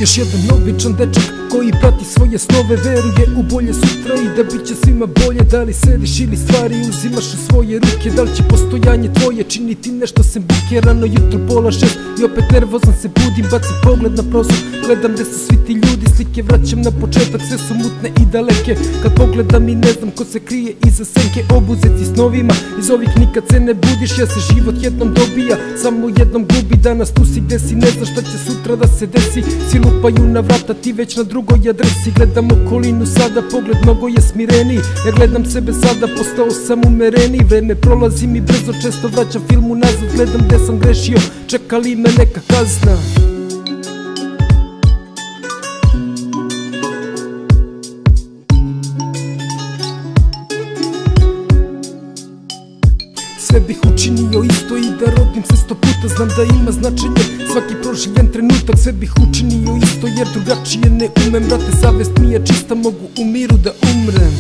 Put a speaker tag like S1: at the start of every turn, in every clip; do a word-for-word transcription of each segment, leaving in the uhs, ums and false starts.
S1: Još jedan običan dečak koji prati svoje snove, veruje u bolje sutra i da bit će svima bolje. Da li sediš ili stvari uzimaš u svoje ruke, da li će postojanje tvoje činiti nešto sem buke? Rano jutro pola šest i opet nervozan se budim, bacim pogled na prozor, gledam gde su svi ti ljudi, slike vraćam na početak, sve su mutne i daleke. Kad pogledam i ne znam ko se krije iza senke, obuzeti snovima, iz ovih nikad se ne budiš. Ja se život jednom dobija, samo jednom gubi. Danas tu si gde si, ne znaš šta će sutra da se desi. Svi lupaju na vrata, ti već na drugoj adresi. Gledam okolinu sada, pogled mnogo je smireniji. Ja gledam sebe sada, postao sam umereniji. Vreme prolazi mi brzo, često vraćam film unazad. Gledam gde sam grešio, čeka li me neka kazna. Sve bih učinio isto i da rodim se sto puta. Znam da ima značenje svaki proživljen trenutak. Sve bih učinio isto jer drugačije ne umem. Brate, savest mi je čista, mogu u miru da umrem.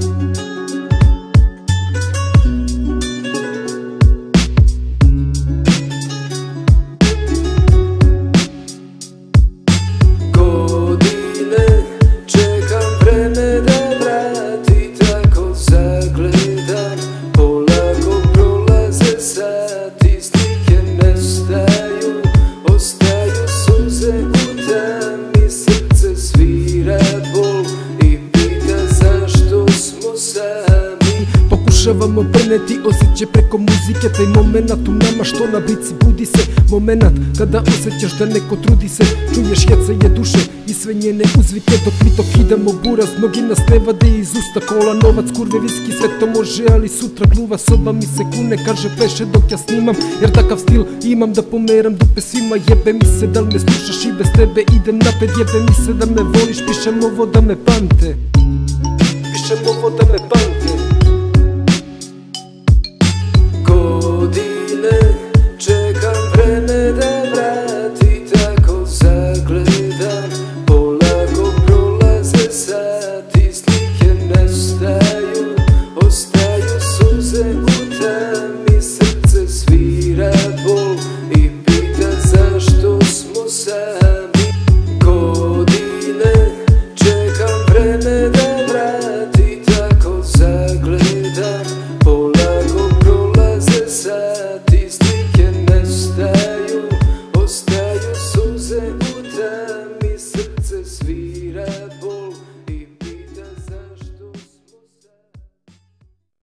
S2: Godine čekam vreme da vrati, tako zagledam. Polako prolaze sati, slike nestaju, ostaju suze u tami. Srce svira bol i pita zašto smo sami.
S1: Pokušavamo preneti osjećaj preko muzike, taj moment u nama što na blici budi se. Moment kada osjećaš da neko trudi se, čuješ jecanje duše i sve njene uzvike. Dok mi to kidamo buraz, mnogi nas ne vade iz usta. Kola, novac, kurve, viski, sve to može, ali sutra gluva soba mi se kune, kaže pleše dok ja snimam. Jer takav stil imam da pomeram dupe svima. Jebe mi se da li me slušaš i bez tebe idem napred. Jebe mi se da me voliš, pišem ovo da me pamte. Pišem ovo da me pamte.